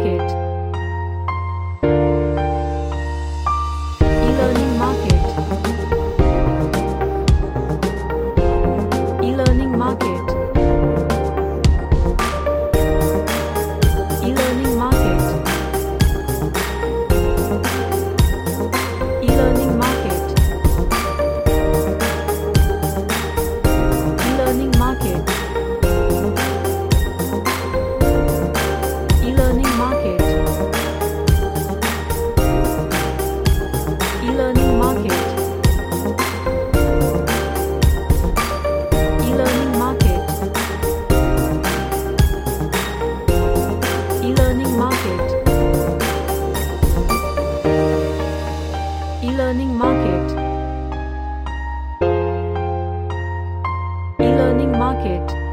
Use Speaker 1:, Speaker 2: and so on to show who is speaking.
Speaker 1: market. E-learning market. E-learning market. E-learning market. E-learning market. E-learning market. E-learning market. E-learning market. E-learning market. E-learning market. E-learning market. E-learning market.